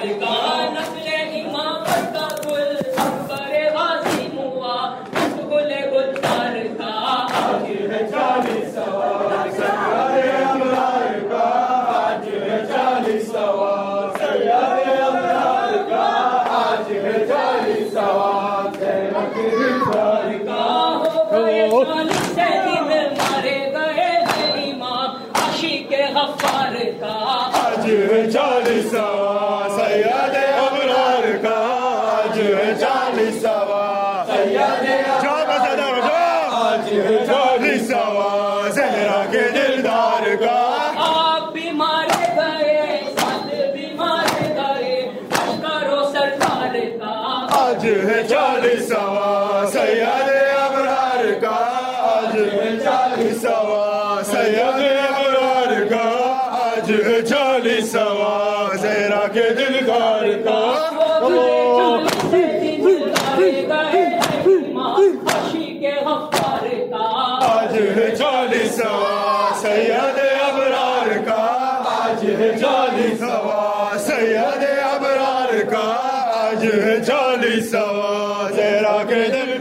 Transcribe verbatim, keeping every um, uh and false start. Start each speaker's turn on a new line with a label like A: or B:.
A: آج ہے چالیسواں سید ابرار کا، آج ہے چالیسواں سید ابرار کا، آج ہے چالیسواں زہرا کے دلدار کا۔
B: آپ بھی مارے گئے، ساتھ بھی مارے گئے، کرو سرکار کا،
A: آج ہے چالیسواں سید ابرار کا، آج ہے چالیسواں سید ابرار کا، آج ہے چالیسواں زہرا کے دلدار کا۔ آج ہے چالیسواں سید ابرار کا، آج ہے چالیسواں سید ابرار کا، آج ہے چالیسواں زہرا کے دل